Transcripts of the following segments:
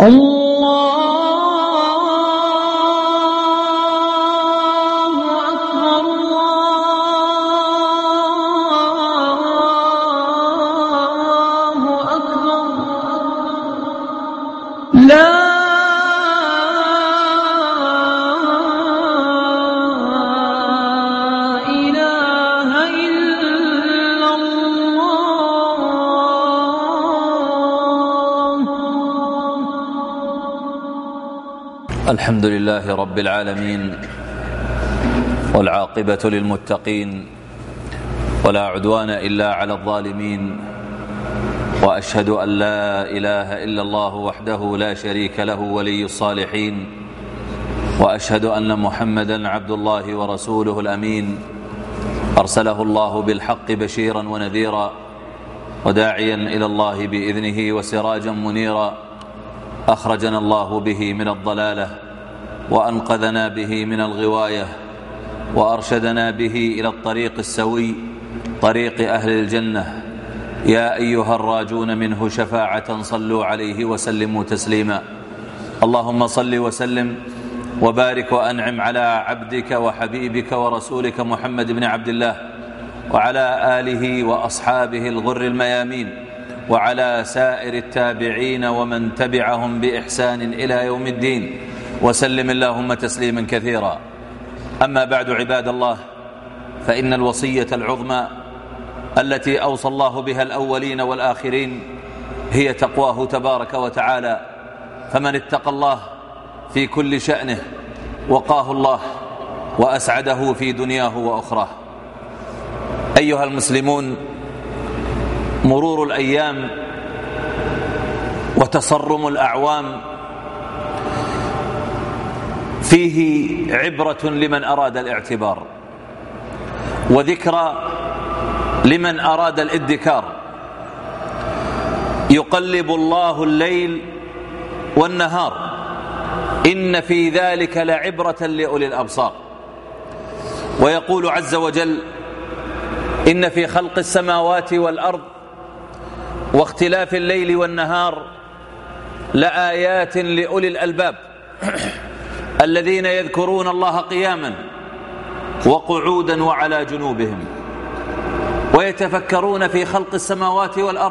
الله أكبر لا إله إلا الله. الحمد لله رب العالمين، والعاقبة للمتقين، ولا عدوان إلا على الظالمين، وأشهد أن لا إله إلا الله وحده لا شريك له ولي الصالحين، وأشهد أن محمدا عبد الله ورسوله الأمين، أرسله الله بالحق بشيرا ونذيرا وداعيا إلى الله بإذنه وسراجا منيرا، أخرجنا الله به من الضلالة وأنقذنا به من الغواية، وأرشدنا به إلى الطريق السوي، طريق أهل الجنة. يا أيها الراجون منه شفاعة صلوا عليه وسلموا تسليما. اللهم صل وسلم وبارك وأنعم على عبدك وحبيبك ورسولك محمد بن عبد الله، وعلى آله وأصحابه الغر الميامين، وعلى سائر التابعين ومن تبعهم بإحسان إلى يوم الدين، وسلم اللهم تسليما كثيرا. أما بعد، عباد الله، فإن الوصية العظمى التي أوصى الله بها الأولين والآخرين هي تقواه تبارك وتعالى، فمن اتقى الله في كل شأنه وقاه الله وأسعده في دنياه وأخراه. أيها المسلمون، مرور الأيام وتصرم الأعوام فيه عبرة لمن أراد الاعتبار، وذكرى لمن أراد الادكار. يقلب الله الليل والنهار، إن في ذلك لعبرة لأولي الأبصار. ويقول عز وجل: إن في خلق السماوات والأرض واختلاف الليل والنهار لآيات لأولي الألباب الذين يذكرون الله قياما وقعودا وعلى جنوبهم ويتفكرون في خلق السماوات والأرض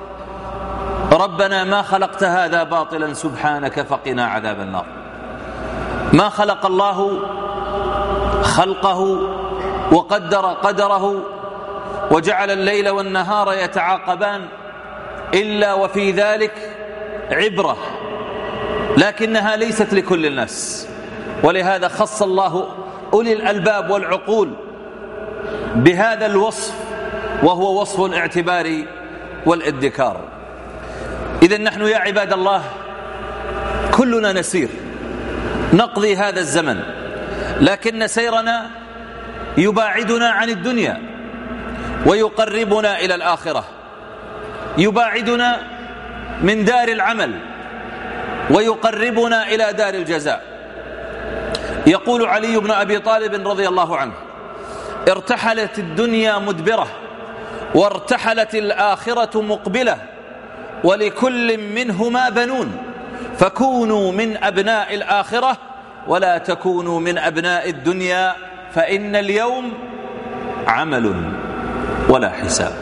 ربنا ما خلقت هذا باطلا سبحانك فقنا عذاب النار. ما خلق الله خلقه وقدر قدره وجعل الليل والنهار يتعاقبان إلا وفي ذلك عبرة، لكنها ليست لكل الناس، ولهذا خص الله أولي الألباب والعقول بهذا الوصف، وهو وصف الاعتبار والادكار. إذن نحن يا عباد الله كلنا نسير، نقضي هذا الزمن، لكن سيرنا يباعدنا عن الدنيا ويقربنا إلى الآخرة، يباعدنا من دار العمل ويقربنا إلى دار الجزاء. يقول علي بن أبي طالب رضي الله عنه: ارتحلت الدنيا مدبرة وارتحلت الآخرة مقبلة، ولكل منهما بنون، فكونوا من أبناء الآخرة ولا تكونوا من أبناء الدنيا، فإن اليوم عمل ولا حساب،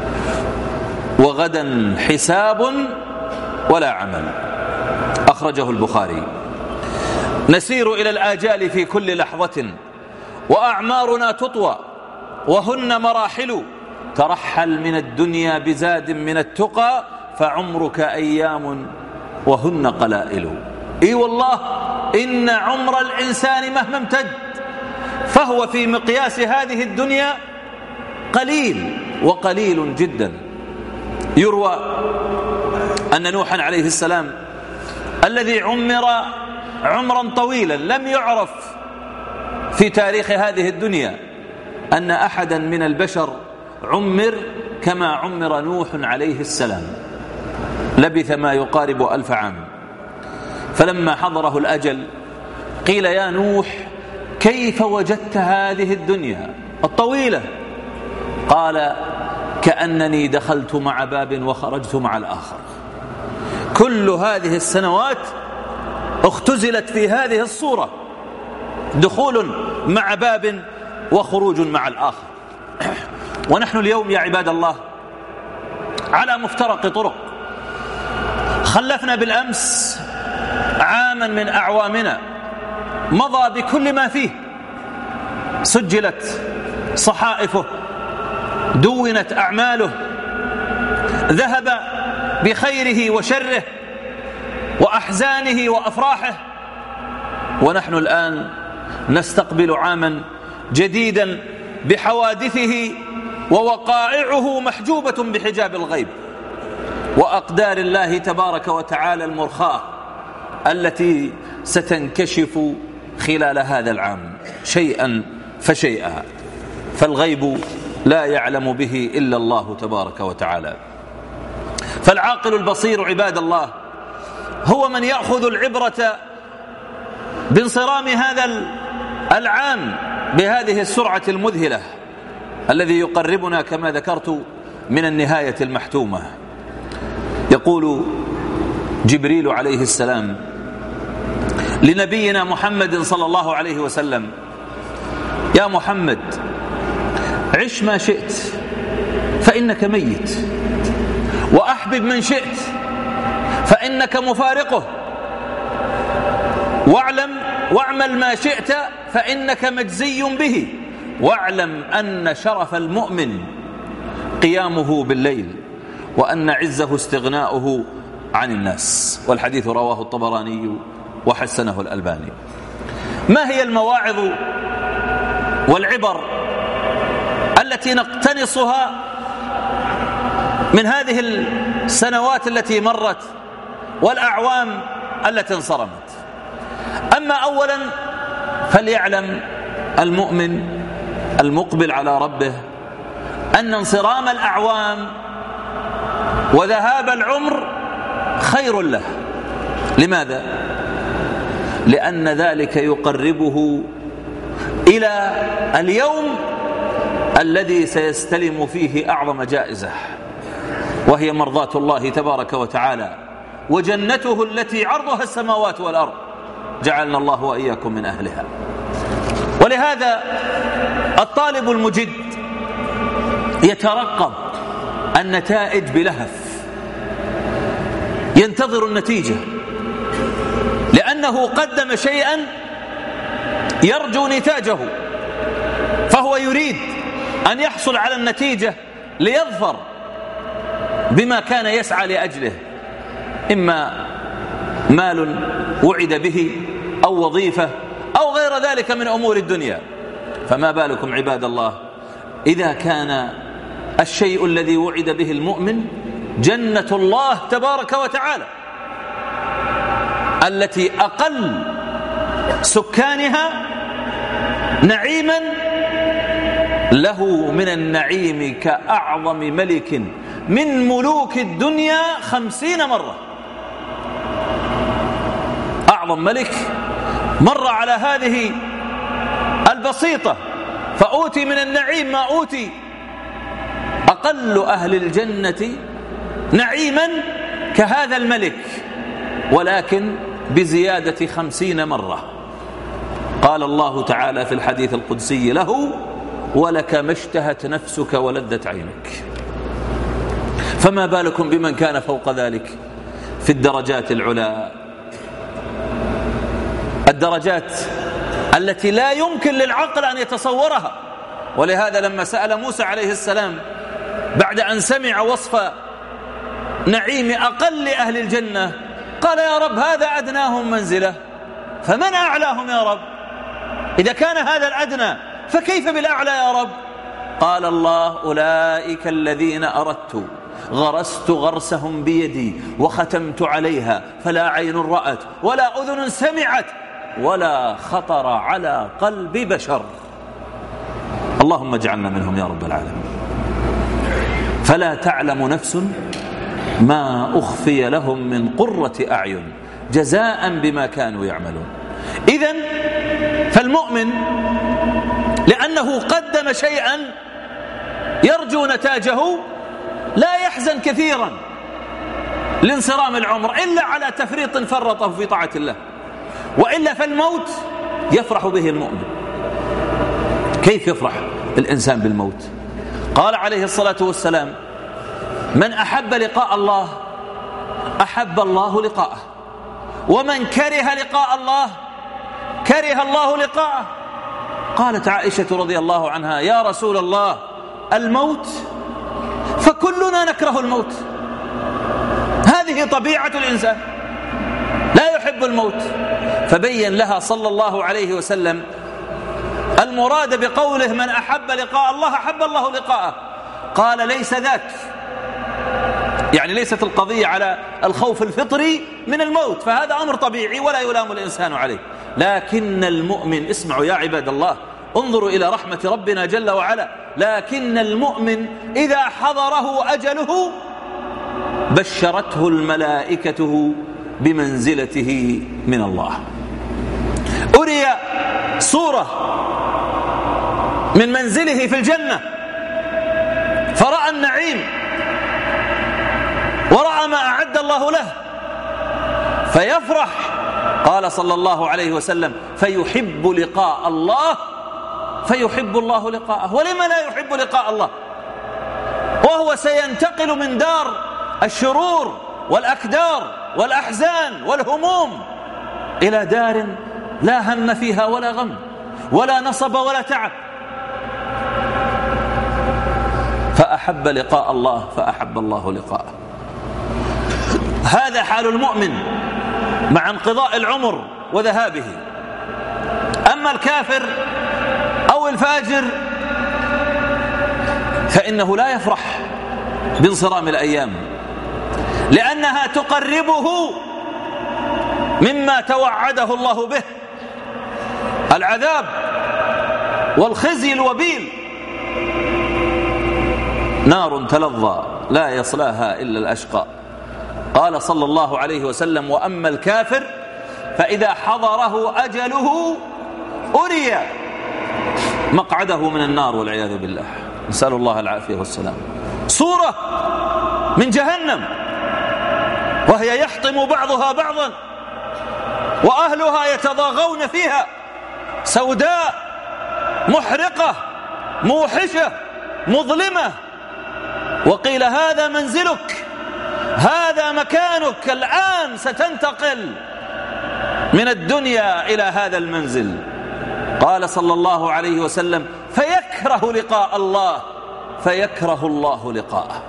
وغدا حساب ولا عمل. أخرجه البخاري. نسير إلى الآجال في كل لحظة، وأعمارنا تطوى وهن مراحل، ترحل من الدنيا بزاد من التقى، فعمرك أيام وهن قلائل. إي والله إن عمر الإنسان مهما امتد فهو في مقياس هذه الدنيا قليل، وقليل جدا. يروى أن نوحا عليه السلام الذي عمر عمرا طويلا لم يعرف في تاريخ هذه الدنيا أن أحدا من البشر عمر كما عمر نوح عليه السلام، لبث ما يقارب 1000 عام. فلما حضره الأجل قيل: يا نوح كيف وجدت هذه الدنيا الطويلة؟ قال: كأنني دخلت مع باب وخرجت مع الآخر. كل هذه السنوات اختزلت في هذه الصورة، دخول مع باب وخروج مع الآخر. ونحن اليوم يا عباد الله على مفترق طرق. خلفنا بالأمس عاما من أعوامنا مضى بكل ما فيه، سجلت صحائفه، دونت أعماله، ذهب بخيره وشره وأحزانه وأفراحه، ونحن الآن نستقبل عاما جديدا بحوادثه ووقائعه محجوبة بحجاب الغيب وأقدار الله تبارك وتعالى المرخاة التي ستنكشف خلال هذا العام شيئا فشيئا، فالغيب لا يعلم به إلا الله تبارك وتعالى. فالعاقل البصير عباد الله هو من يأخذ العبرة بانصرام هذا العام بهذه السرعة المذهلة الذي يقربنا كما ذكرت من النهاية المحتومة. يقول جبريل عليه السلام لنبينا محمد صلى الله عليه وسلم: يا محمد عش ما شئت فإنك ميت، وأحبب من شئت فإنك مفارقه، واعمل ما شئت فإنك مجزي به، واعلم أن شرف المؤمن قيامه بالليل، وأن عزه استغناؤه عن الناس. والحديث رواه الطبراني وحسنه الألباني. ما هي المواعظ والعبر التي نقتنصها من هذه السنوات التي مرت والأعوام التي انصرمت؟ أما أولا فليعلم المؤمن المقبل على ربه أن انصرام الأعوام وذهاب العمر خير له. لماذا؟ لأن ذلك يقربه إلى اليوم الذي سيستلم فيه أعظم جائزة، وهي مرضاة الله تبارك وتعالى وجنته التي عرضها السماوات والأرض، جعلنا الله وإياكم من أهلها. ولهذا الطالب المجد يترقب النتائج بلهف، ينتظر النتيجة، لأنه قدم شيئا يرجو نتاجه، فهو يريد أن يحصل على النتيجة ليظفر بما كان يسعى لأجله، إما مال وعد به أو وظيفة أو غير ذلك من أمور الدنيا. فما بالكم عباد الله إذا كان الشيء الذي وعد به المؤمن جنة الله تبارك وتعالى التي أقل سكانها نعيما له من النعيم كأعظم ملك من ملوك الدنيا 50 مرة. أعظم ملك مر على هذه البسيطة فأوتي من النعيم ما أوتي، أقل أهل الجنة نعيما كهذا الملك، ولكن بزيادة 50 مرة. قال الله تعالى في الحديث القدسي له: ولك ما اشتهت نفسك ولذت عينك. فما بالكم بمن كان فوق ذلك في الدرجات العلى، الدرجات التي لا يمكن للعقل أن يتصورها. ولهذا لما سأل موسى عليه السلام بعد أن سمع وصف نعيم أقل أهل الجنة قال: يا رب هذا أدناهم منزلة فمن أعلاهم يا رب؟ إذا كان هذا الأدنى فكيف بالأعلى يا رب؟ قال الله: أولئك الذين أردت غرست غرسهم بيدي وختمت عليها فلا عين رأت ولا أذن سمعت ولا خطر على قلب بشر. اللهم اجعلنا منهم يا رب العالمين. فلا تعلم نفس ما أخفي لهم من قرة أعين جزاء بما كانوا يعملون. إذن فالمؤمن لأنه قدم شيئا يرجو نتاجه لا يحزن كثيرا، لانصرام العمر إلا على تفريط فرطه في طاعة الله، وإلا فالموت يفرح به المؤمن. كيف يفرح الإنسان بالموت؟ قال عليه الصلاة والسلام: من أحب لقاء الله أحب الله لقاءه، ومن كره لقاء الله كره الله لقاءه. قالت عائشة رضي الله عنها: يا رسول الله، الموت؟ فكلنا نكره الموت، هذه طبيعة الإنسان، لا يحب الموت. فبين لها صلى الله عليه وسلم المراد بقوله: من أحب لقاء الله أحب الله لقاءه. قال: ليس ذاك، يعني ليست القضية على الخوف الفطري من الموت، فهذا أمر طبيعي ولا يلام الإنسان عليه. لكن المؤمن، اسمعوا يا عباد الله، انظروا إلى رحمة ربنا جل وعلا، لكن المؤمن إذا حضره أجله بشرته الملائكة بمنزلته من الله. أري صورة من منزله في الجنة فرأى النعيم ورأى ما أعد الله له فيفرح. قال صلى الله عليه وسلم: فيحب لقاء الله فيحب الله لقاءه. ولما لا يحب لقاء الله وهو سينتقل من دار الشرور والأكدار والأحزان والهموم إلى دار لا هم فيها ولا غم ولا نصب ولا تعب؟ فأحب لقاء الله فأحب الله لقاءه. هذا حال المؤمن مع انقضاء العمر وذهابه. أما الكافر أو الفاجر فإنه لا يفرح بانصرام الأيام، لأنها تقربه مما توعده الله به، العذاب والخزي الوبيل. نار تلظى لا يصلاها إلا الأشقى. قال صلى الله عليه وسلم: وأما الكافر فإذا حضره أجله أري مقعده من النار والعياذ بالله، نسأل الله العافية والسلام. صورة من جهنم وهي يحطم بعضها بعضا وأهلها يتضاغون فيها، سوداء محرقة موحشة مظلمة. وقيل: هذا منزلك، هذا مكانك، الآن ستنتقل من الدنيا إلى هذا المنزل. قال صلى الله عليه وسلم: فيكره لقاء الله فيكره الله لقاءه.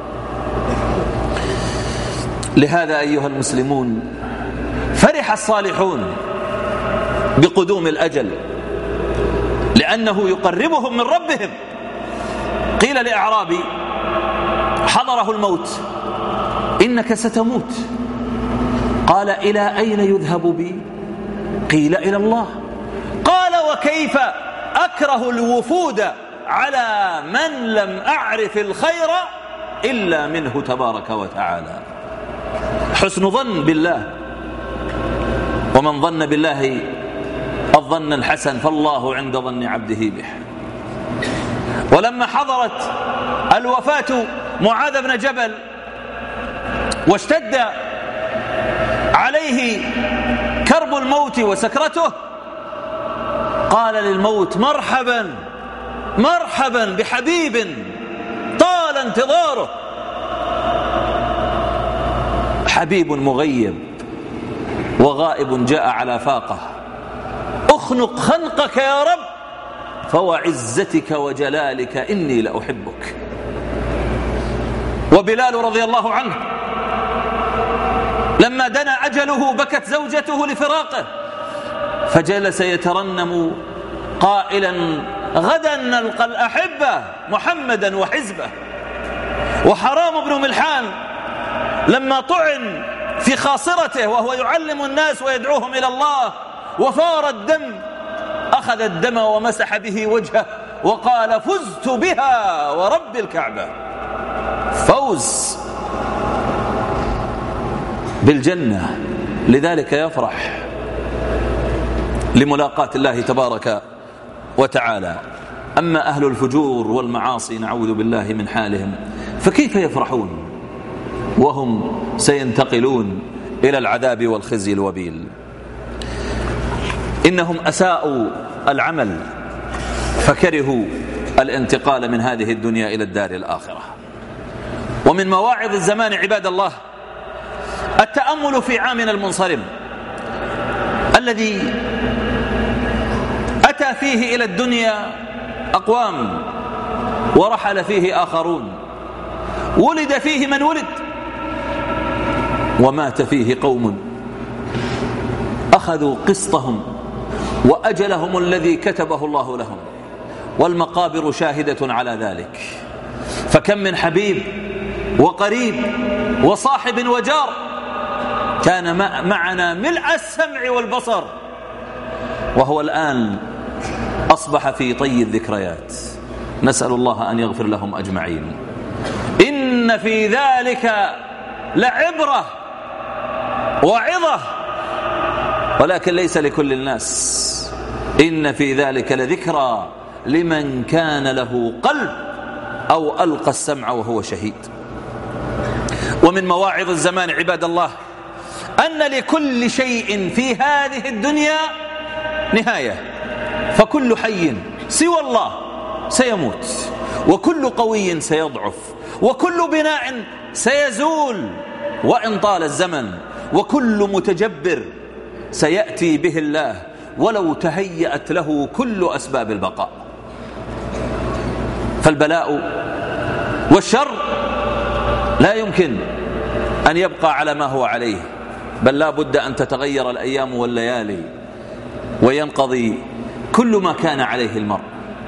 لهذا أيها المسلمون فرح الصالحون بقدوم الأجل، لأنه يقربهم من ربهم. قيل لأعرابي حضره الموت: إنك ستموت. قال: إلى أين يذهب بي؟ قيل: إلى الله. قال: وكيف أكره الوفود على من لم أعرف الخير إلا منه تبارك وتعالى. حسن ظن بالله، ومن ظن بالله الظن الحسن فالله عند ظن عبده به. ولما حضرت الوفاة معاذ بن جبل واشتد عليه كرب الموت وسكرته، قال للموت: مرحبا مرحبا بحبيب طال انتظاره. حبيب مغيب وغائب جاء على فاقه، اخنق خنقك يا رب فوعزتك وجلالك إني لأحبك. وبلال رضي الله عنه لما دنا أجله بكت زوجته لفراقه، فجلس يترنم قائلا: غدا نلقى الأحبة محمدا وحزبه. وحرام بن ملحان لما طعن في خاصرته وهو يعلم الناس ويدعوهم إلى الله وفار الدم، أخذ الدم ومسح به وجهه وقال: فزت بها ورب الكعبة. فوز بالجنة، لذلك يفرح لملاقاة الله تبارك وتعالى. أما أهل الفجور والمعاصي نعوذ بالله من حالهم فكيف يفرحون؟ وهم سينتقلون إلى العذاب والخزي الوبيل. إنهم أساءوا العمل فكرهوا الانتقال من هذه الدنيا إلى الدار الآخرة. ومن مواعظ الزمان عباد الله التأمل في عامنا المنصرم الذي أتى فيه إلى الدنيا أقوام ورحل فيه آخرون، ولد فيه من ولد ومات فيه قوم أخذوا قسطهم وأجلهم الذي كتبه الله لهم، والمقابر شاهدة على ذلك. فكم من حبيب وقريب وصاحب وجار كان معنا ملء السمع والبصر، وهو الآن أصبح في طي الذكريات. نسأل الله أن يغفر لهم أجمعين. إن في ذلك لعبرة وعظة، ولكن ليس لكل الناس. إن في ذلك لذكرى لمن كان له قلب أو ألقى السمع وهو شهيد. ومن مواعظ الزمان عباد الله أن لكل شيء في هذه الدنيا نهاية، فكل حي سوى الله سيموت، وكل قوي سيضعف، وكل بناء سيزول وإن طال الزمن، وكل متجبر سيأتي به الله ولو تهيأت له كل أسباب البقاء. فالبلاء والشر لا يمكن أن يبقى على ما هو عليه، بل لا بد أن تتغير الأيام والليالي وينقضي كل ما كان عليه المرء.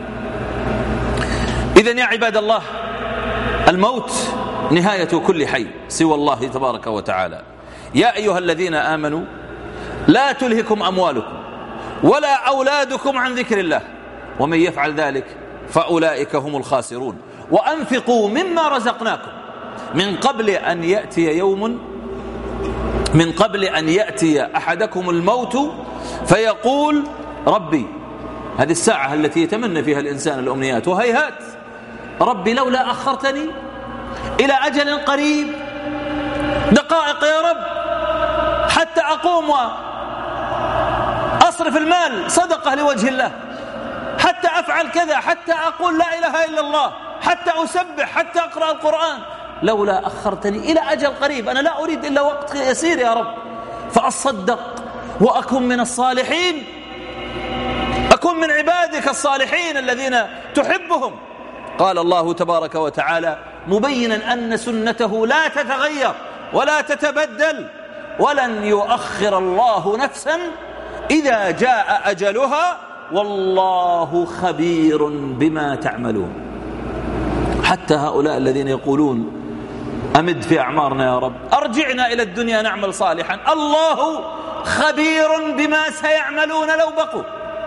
إذن يا عباد الله، الموت نهاية كل حي سوى الله تبارك وتعالى. يا أيها الذين آمنوا لا تلهكم أموالكم ولا أولادكم عن ذكر الله ومن يفعل ذلك فأولئك هم الخاسرون. وأنفقوا مما رزقناكم من قبل أن يأتي أحدكم الموت فيقول ربي، هذه الساعة التي يتمنى فيها الإنسان الأمنيات، وهيهات، ربي لولا أخرتني إلى أجل قريب، دقائق يا رب حتى أقوم وأصرف المال صدقة لوجه الله، حتى أفعل كذا، حتى أقول لا إله إلا الله، حتى أسبح، حتى أقرأ القرآن، لولا أخرتني إلى أجل قريب، أنا لا أريد إلا وقت يسير يا رب، فأصدق وأكون من الصالحين، أكون من عبادك الصالحين الذين تحبهم. قال الله تبارك وتعالى مبينا أن سنته لا تتغير ولا تتبدل، ولن يؤخر الله نفسا إذا جاء أجلها، والله خبير بما تعملون. حتى هؤلاء الذين يقولون أمد في أعمارنا يا رب، أرجعنا إلى الدنيا نعمل صالحا، الله خبير بما سيعملون لو بقوا.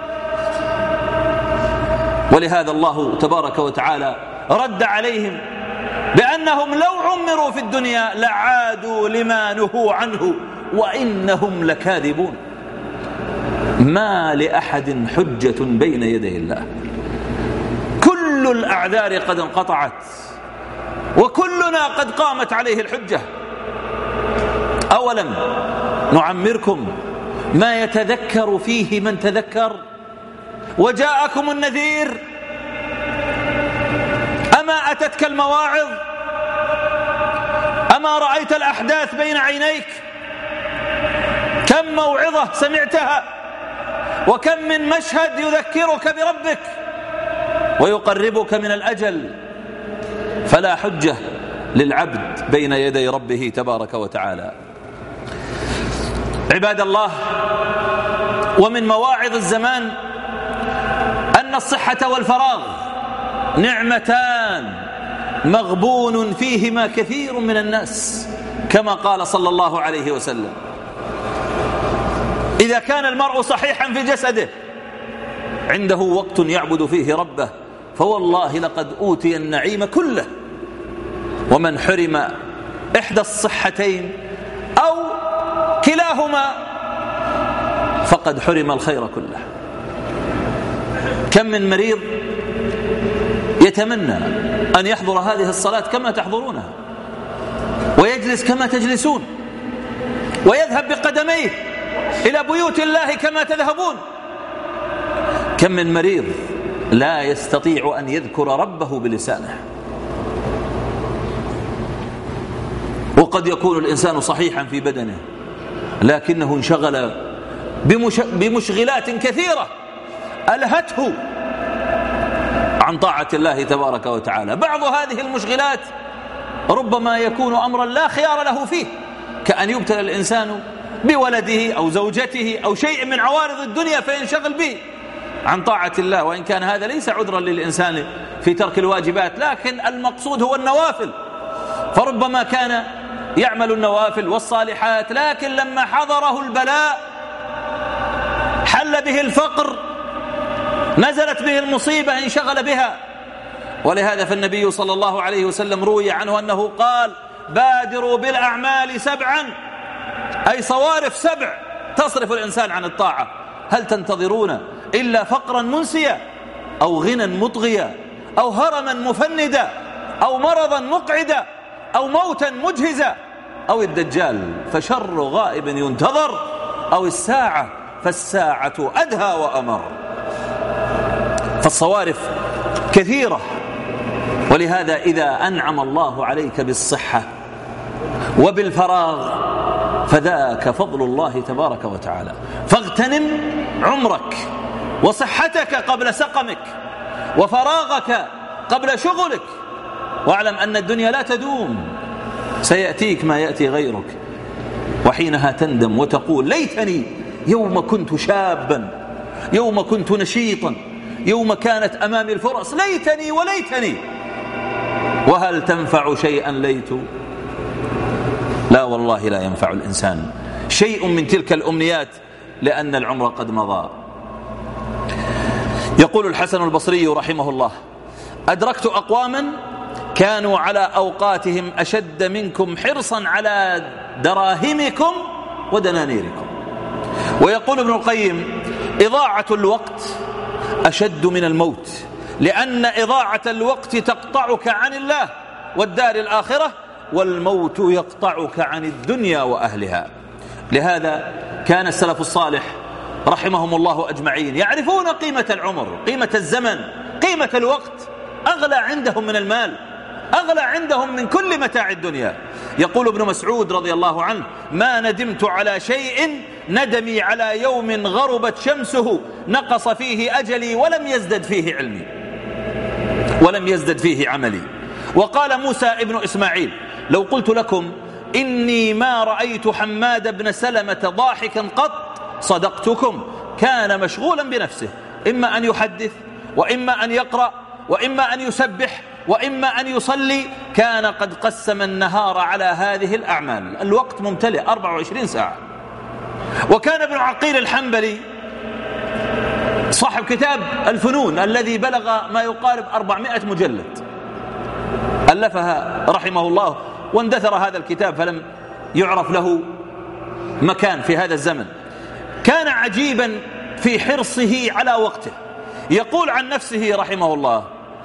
ولهذا الله تبارك وتعالى رد عليهم بأنهم لو عمروا في الدنيا لعادوا لما نهوا عنه وإنهم لكاذبون. ما لأحد حجة بين يدي الله، كل الأعذار قد انقطعت وكلنا قد قامت عليه الحجة. أولم نعمركم ما يتذكر فيه من تذكر وجاءكم النذير؟ أما أتتك المواعظ؟ أما رأيت الأحداث بين عينيك؟ كم موعظة سمعتها، وكم من مشهد يذكرك بربك ويقربك من الأجل. فلا حجة للعبد بين يدي ربه تبارك وتعالى. عباد الله، ومن مواعظ الزمان أن الصحة والفراغ نعمتان مغبون فيهما كثير من الناس، كما قال صلى الله عليه وسلم: إذا كان المرء صحيحا في جسده عنده وقت يعبد فيه ربه فوالله لقد أوتي النعيم كله. ومن حرم إحدى الصحتين أو كلاهما فقد حرم الخير كله. كم من مريض يتمنى أن يحضر هذه الصلاة كما تحضرونها ويجلس يجلس كما تجلسون، ويذهب بقدميه إلى بيوت الله كما تذهبون. كم من مريض لا يستطيع أن يذكر ربه بلسانه، وقد يكون الإنسان صحيحا في بدنه لكنه انشغل بمشغلات كثيرة ألهته عن طاعة الله تبارك وتعالى. بعض هذه المشغلات ربما يكون أمرا لا خيار له فيه، كأن يبتلى الإنسان بولده أو زوجته أو شيء من عوارض الدنيا فينشغل به عن طاعة الله، وإن كان هذا ليس عذرا للإنسان في ترك الواجبات، لكن المقصود هو النوافل. فربما كان يعمل النوافل والصالحات، لكن لما حضره البلاء حل به الفقر، نزلت به المصيبة، انشغل بها. ولهذا فالنبي صلى الله عليه وسلم روي عنه أنه قال: بادروا بالأعمال 7، أي صوارف 7 تصرف الإنسان عن الطاعة. هل تنتظرون إلا فقرا منسيا، أو غنى مطغيا، أو هرما مفندا، أو مرضا مقعدا، أو موتا مجهزا، أو الدجال فشر غائب ينتظر، أو الساعة فالساعة أدهى وأمر. فالصوارف كثيرة. ولهذا إذا أنعم الله عليك بالصحة وبالفراغ فذاك فضل الله تبارك وتعالى، فاغتنم عمرك وصحتك قبل سقمك، وفراغك قبل شغلك، واعلم أن الدنيا لا تدوم، سيأتيك ما يأتي غيرك، وحينها تندم وتقول: ليتني يوم كنت شابا، يوم كنت نشيطا، يوم كانت أمامي الفرص، ليتني وليتني. وهل تنفع شيئا ليت؟ لا والله، لا ينفع الإنسان شيء من تلك الأمنيات، لأن العمر قد مضى. يقول الحسن البصري رحمه الله: أدركت أقواما كانوا على أوقاتهم أشد منكم حرصا على دراهمكم ودنانيركم. ويقول ابن القيم: إضاعة الوقت أشد من الموت، لأن إضاعة الوقت تقطعك عن الله والدار الآخرة، والموت يقطعك عن الدنيا وأهلها. لهذا كان السلف الصالح رحمهم الله أجمعين يعرفون قيمة العمر، قيمة الزمن، قيمة الوقت، أغلى عندهم من المال، أغلى عندهم من كل متاع الدنيا. يقول ابن مسعود رضي الله عنه: ما ندمت على شيء ندمي على يوم غربت شمسه نقص فيه أجلي ولم يزدد فيه علمي ولم يزدد فيه عملي. وقال موسى ابن إسماعيل: لو قلت لكم إني ما رأيت حماد بن سلمة ضاحكا قط صدقتكم. كان مشغولا بنفسه، إما أن يحدث، وإما أن يقرأ، وإما أن يسبح، وإما أن يصلي. كان قد قسم النهار على هذه الأعمال، الوقت ممتلئ 24 ساعة. وكان ابن عقيل الحنبلي صاحب كتاب الفنون الذي بلغ ما يقارب 400 مجلد، ألفها رحمه الله، واندثر هذا الكتاب فلم يعرف له مكان في هذا الزمن. كان عجيبا في حرصه على وقته. يقول عن نفسه رحمه الله: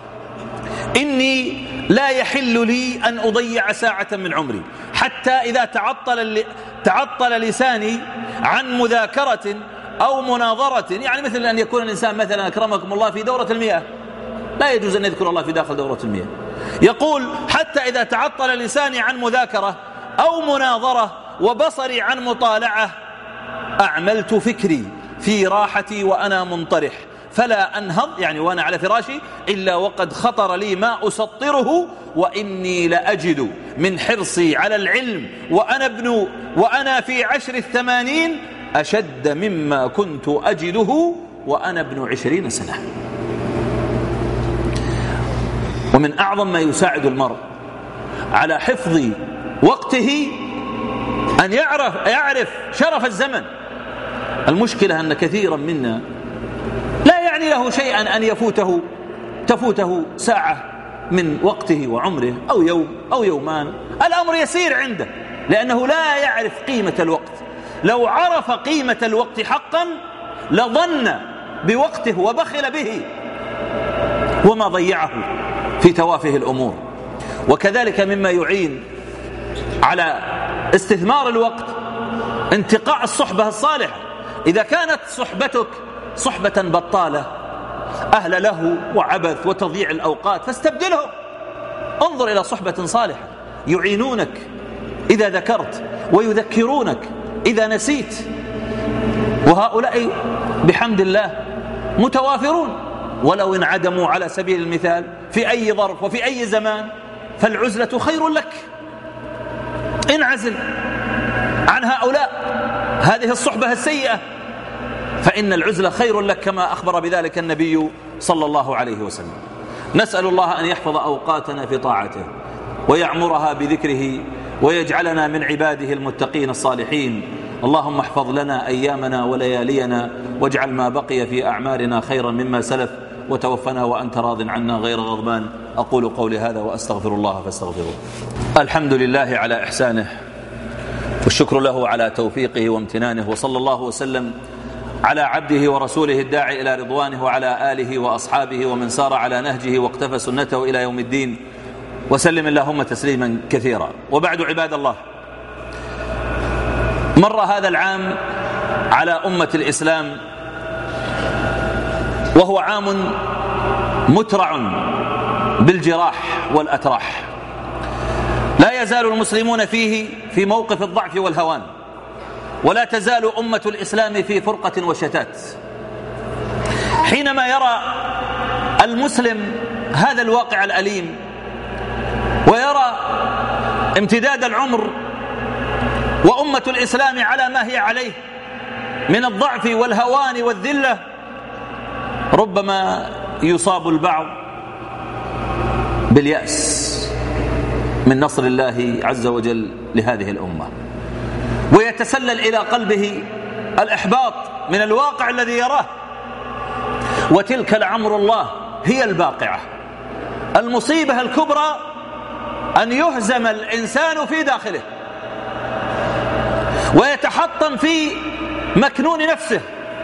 إني لا يحل لي أن أضيع ساعة من عمري، حتى إذا تعطل لساني عن مذاكرة أو مناظرة، يعني مثل أن يكون الإنسان مثلا أكرمكم الله في دورة المياه، لا يجوز أن يذكر الله في داخل دورة المياه. يقول: حتى إذا تعطل لساني عن مذاكرة أو مناظرة وبصري عن مطالعة، أعملت فكري في راحتي وأنا منطرح، فلا أنهض، يعني وأنا على فراشي، إلا وقد خطر لي ما أسطره، وإني لأجد من حرصي على العلم وأنا في 10 80 أشد مما كنت أجده وأنا ابن 20 سنة. ومن أعظم ما يساعد المرء على حفظ وقته أن يعرف شرف الزمن. المشكلة أن كثيرا منا لا يعني له شيئا أن تفوته ساعة من وقته وعمره، أو يوم أو يومان، الأمر يسير عنده، لأنه لا يعرف قيمة الوقت. لو عرف قيمة الوقت حقا لظن بوقته وبخل به وما ضيعه في توافه الأمور. وكذلك مما يعين على استثمار الوقت، انتقاء الصحبة الصالحة. إذا كانت صحبتك صحبة بطالة أهل له وعبث وتضييع الأوقات فاستبدلهم، انظر إلى صحبة صالحة يعينونك إذا ذكرت ويذكرونك إذا نسيت، وهؤلاء بحمد الله متوافرون، ولو انعدموا على سبيل المثال في أي ظرف وفي أي زمان فالعزلة خير لك. انعزل عن هؤلاء هذه الصحبة السيئة، فإن العزلة خير لك كما أخبر بذلك النبي صلى الله عليه وسلم. نسأل الله أن يحفظ أوقاتنا في طاعته ويعمرها بذكره ويجعلنا من عباده المتقين الصالحين. اللهم احفظ لنا أيامنا وليالينا، واجعل ما بقي في أعمارنا خيرا مما سلف، وتوفنا وأنت راض عنا غير غضبان. أقول قولي هذا وأستغفر الله فاستغفروه. الحمد لله على إحسانه، والشكر له على توفيقه وامتنانه، وصلى الله وسلم على عبده ورسوله الداعي إلى رضوانه وعلى آله وأصحابه ومن سار على نهجه واقتفى سنته إلى يوم الدين، وسلم اللهم تسليما كثيرا. وبعد، عباد الله، مر هذا العام على أمة الإسلام وهو عام مترع بالجراح والأتراح. لا يزال المسلمون فيه في موقف الضعف والهوان، ولا تزال أمة الإسلام في فرقة وشتات. حينما يرى المسلم هذا الواقع الأليم ويرى امتداد العمر وأمة الإسلام على ما هي عليه من الضعف والهوان والذلة، ربما يصاب البعض باليأس من نصر الله عز وجل لهذه الأمة، ويتسلل إلى قلبه الإحباط من الواقع الذي يراه. وتلك لعمر الله هي الباقعة. المصيبة الكبرى أن يهزم الإنسان في داخله ويتحطم في مكنون نفسه،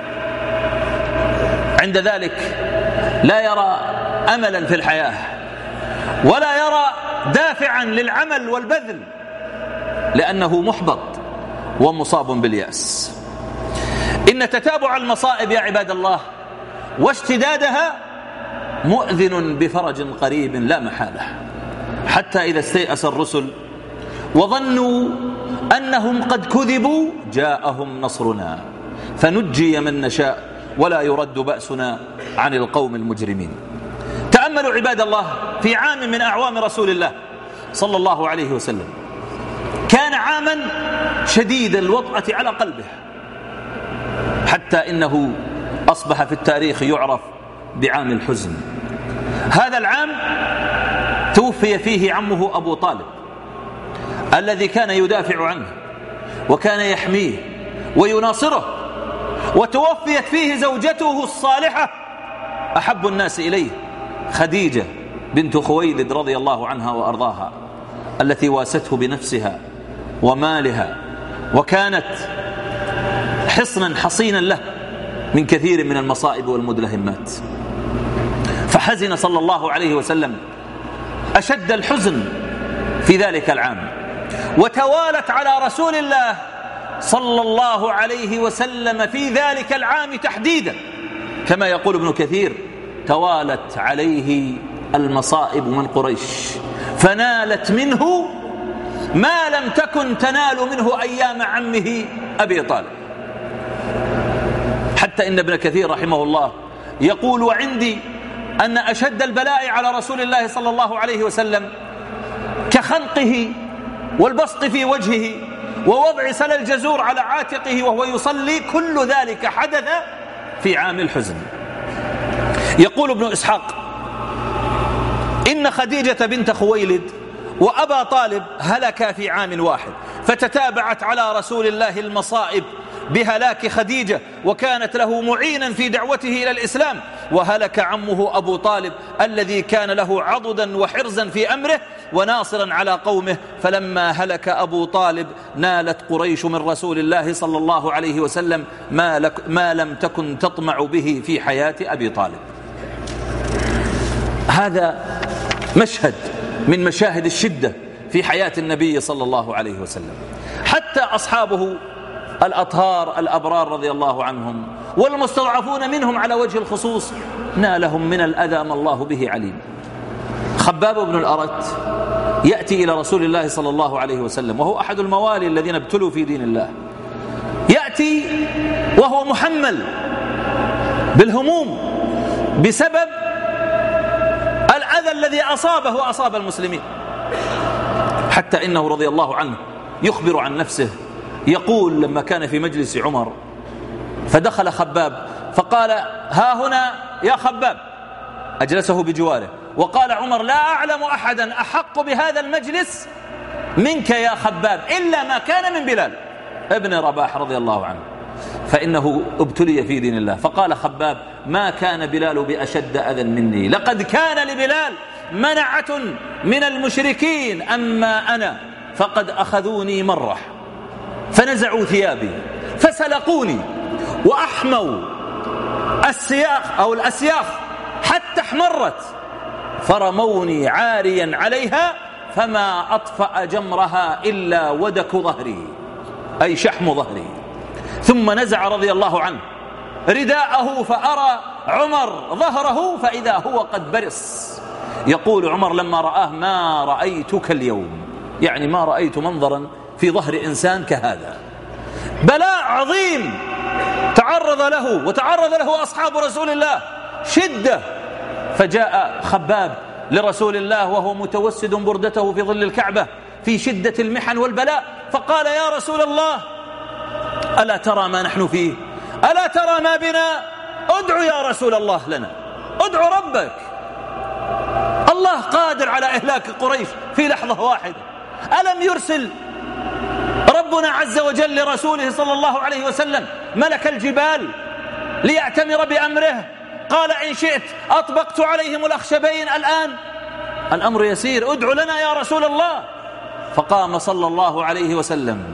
عند ذلك لا يرى أملا في الحياة ولا يرى دافعا للعمل والبذل، لأنه محبط ومصاب باليأس. إن تتابع المصائب يا عباد الله واشتدادها مؤذن بفرج قريب لا محالة، حتى إذا استيأس الرسل وظنوا أنهم قد كذبوا جاءهم نصرنا فنجي من نشاء ولا يرد بأسنا عن القوم المجرمين. تأملوا عباد الله في عام من أعوام رسول الله صلى الله عليه وسلم، كان عاما شديد الوطأة على قلبه، حتى إنه أصبح في التاريخ يعرف بعام الحزن. هذا العام توفي فيه عمه أبو طالب الذي كان يدافع عنه وكان يحميه ويناصره، وتوفيت فيه زوجته الصالحة أحب الناس إليه، خديجة بنت خويلد رضي الله عنها وأرضاها، التي واسته بنفسها ومالها وكانت حصنا حصينا له من كثير من المصائب والمدلهمات. فحزن صلى الله عليه وسلم أشد الحزن في ذلك العام، وتوالت على رسول الله صلى الله عليه وسلم في ذلك العام تحديدا، كما يقول ابن كثير: توالت عليه المصائب من قريش فنالت منه ما لم تكن تنال منه أيام عمه أبي طالب. حتى إن ابن كثير رحمه الله يقول: وعندي أن أشد البلاء على رسول الله صلى الله عليه وسلم كخنقه والبسط في وجهه ووضع سل الجزور على عاتقه وهو يصلي، كل ذلك حدث في عام الحزن. يقول ابن إسحاق: إن خديجة بنت خويلد وأبا طالب هلكا في عام واحد، فتتابعت على رسول الله المصائب بهلاك خديجة، وكانت له معينا في دعوته إلى الإسلام، وهلك عمه أبو طالب الذي كان له عضدا وحرزا في أمره وناصرا على قومه. فلما هلك أبو طالب نالت قريش من رسول الله صلى الله عليه وسلم ما لم تكن تطمع به في حياة أبي طالب. هذا مشهد من مشاهد الشدة في حياة النبي صلى الله عليه وسلم. حتى أصحابه الأطهار الأبرار رضي الله عنهم والمستضعفون منهم على وجه الخصوص نالهم من الأذى ما الله به عليم. خباب بن الأرت يأتي إلى رسول الله صلى الله عليه وسلم وهو أحد الموالي الذين ابتلوا في دين الله، يأتي وهو محمل بالهموم بسبب الأذى الذي أصابه وأصاب المسلمين، حتى إنه رضي الله عنه يخبر عن نفسه يقول لما كان في مجلس عمر فدخل خباب فقال: ها هنا يا خباب، أجلسه بجواره، وقال عمر: لا أعلم أحدا أحق بهذا المجلس منك يا خباب إلا ما كان من بلال ابن رباح رضي الله عنه، فإنه ابتلي في دين الله. فقال خباب: ما كان بلال بأشد أذى مني، لقد كان لبلال منعة من المشركين، أما أنا فقد أخذوني مرة فنزعوا ثيابي فسلقوني وأحموا السياخ أو الأسياخ حتى احمرت فرموني عاريا عليها فما أطفأ جمرها إلا ودك ظهري، أي شحم ظهري. ثم نزع رضي الله عنه رداءه فأرى عمر ظهره فإذا هو قد برص. يقول عمر لما رآه: ما رأيتك اليوم، يعني ما رأيت منظرا في ظهر إنسان كهذا. بلاء عظيم تعرض له وتعرض له أصحاب رسول الله، شدة. فجاء خباب لرسول الله وهو متوسد بردته في ظل الكعبة في شدة المحن والبلاء، فقال: يا رسول الله، ألا ترى ما نحن فيه؟ ألا ترى ما بنا؟ ادعو يا رسول الله لنا، ادعو ربك، الله قادر على إهلاك قريش في لحظة واحدة. ألم يرسل ربنا عز وجل لرسوله صلى الله عليه وسلم ملك الجبال ليأتمر بأمره؟ قال: إن شئت أطبقت عليهم الأخشبين الآن، الأمر يسير، ادعو لنا يا رسول الله. فقام صلى الله عليه وسلم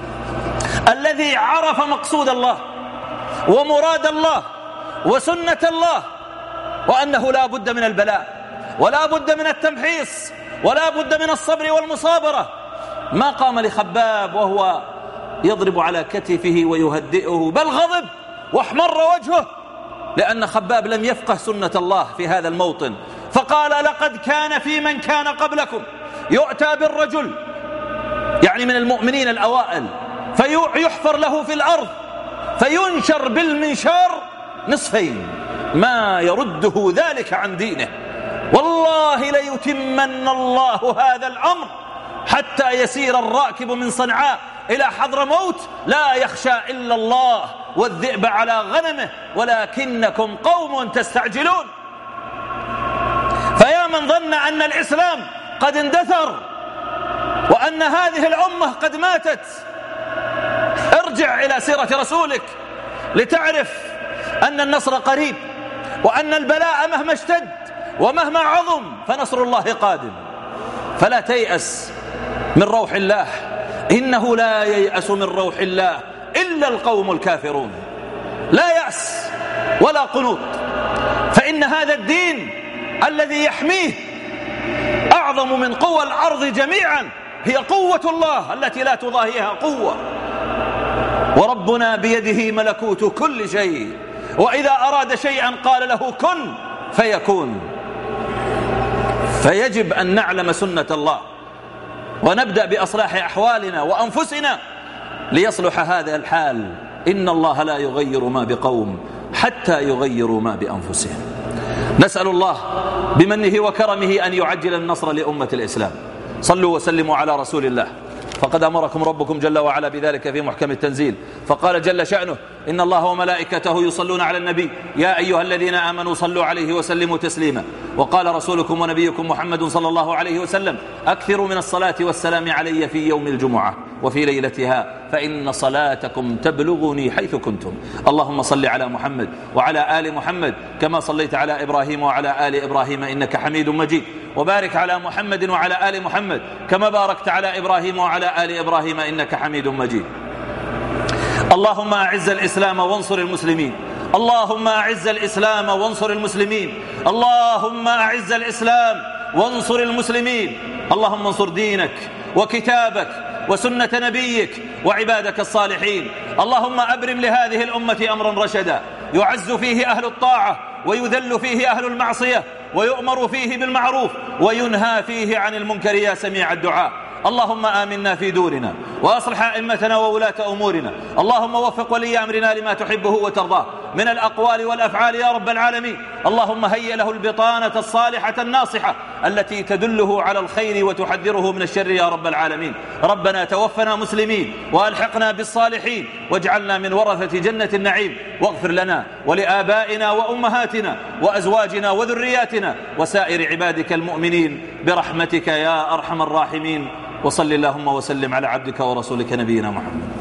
الذي عرف مقصود الله ومراد الله وسنة الله، وأنه لا بد من البلاء ولا بد من التمحيص ولا بد من الصبر والمصابرة، ما قام لخباب وهو يضرب على كتفه ويهدئه، بل غضب واحمر وجهه، لأن خباب لم يفقه سنة الله في هذا الموطن. فقال: لقد كان في من كان قبلكم يؤتى بالرجل، يعني من المؤمنين الأوائل، فيحفر له في الأرض فينشر بالمنشار نصفين، ما يرده ذلك عن دينه، والله ليتمن الله هذا الأمر حتى يسير الراكب من صنعاء إلى حضرموت لا يخشى إلا الله والذئب على غنمه ولكنكم قوم تستعجلون. فيا من ظن أن الإسلام قد اندثر وأن هذه الأمة قد ماتت، ارجع إلى سيرة رسولك لتعرف أن النصر قريب، وأن البلاء مهما اشتد ومهما عظم فنصر الله قادم. فلا تيأس من روح الله، إنه لا ييأس من روح الله إلا القوم الكافرون. لا يأس ولا قنوط، فإن هذا الدين الذي يحميه أعظم من قوى الأرض جميعا، هي قوة الله التي لا تضاهيها قوة، وربنا بيده ملكوت كل شيء، وإذا أراد شيئا قال له كن فيكون. فيجب أن نعلم سنة الله ونبدأ بأصلاح أحوالنا وأنفسنا ليصلح هذا الحال. إن الله لا يغير ما بقوم حتى يغيروا ما بأنفسهم. نسأل الله بمنه وكرمه أن يعجل النصر لأمة الإسلام. صلوا وسلموا على رسول الله، فقد أمركم ربكم جل وعلا بذلك في محكم التنزيل، فقال جل شأنه: إن الله وملائكته يصلون على النبي يا أيها الذين آمنوا صلوا عليه وسلموا تسليما. وقال رسولكم ونبيكم محمد صلى الله عليه وسلم: أكثروا من الصلاة والسلام علي في يوم الجمعة وفي ليلتها فإن صلاتكم تبلغني حيث كنتم. اللهم صل على محمد وعلى آل محمد كما صليت على إبراهيم وعلى آل إبراهيم إنك حميد مجيد، وبارك على محمد وعلى آل محمد كما باركت على إبراهيم وعلى آل إبراهيم إنك حميد مجيد. اللهم أعز الإسلام وانصر المسلمين، اللهم أعز الإسلام وانصر المسلمين، اللهم أعز الإسلام وانصر المسلمين. اللهم انصر دينك وكتابك وسنة نبيك وعبادك الصالحين. اللهم أبرم لهذه الأمة أمرا رشدا يعز فيه أهل الطاعة ويذل فيه أهل المعصية، ويؤمر فيه بالمعروف وينهى فيه عن المنكر يا سميع الدعاء. اللهم آمنا في دورنا وأصلح أئمتنا وولاة أمورنا. اللهم وفق ولي أمرنا لما تحبه وترضاه من الأقوال والأفعال يا رب العالمين. اللهم هيئ له البطانة الصالحة الناصحة التي تدله على الخير وتحذره من الشر يا رب العالمين. ربنا توفنا مسلمين وألحقنا بالصالحين واجعلنا من ورثة جنة النعيم، واغفر لنا ولآبائنا وأمهاتنا وأزواجنا وذرياتنا وسائر عبادك المؤمنين برحمتك يا أرحم الراحمين. وصل اللهم وسلم على عبدك ورسولك نبينا محمد.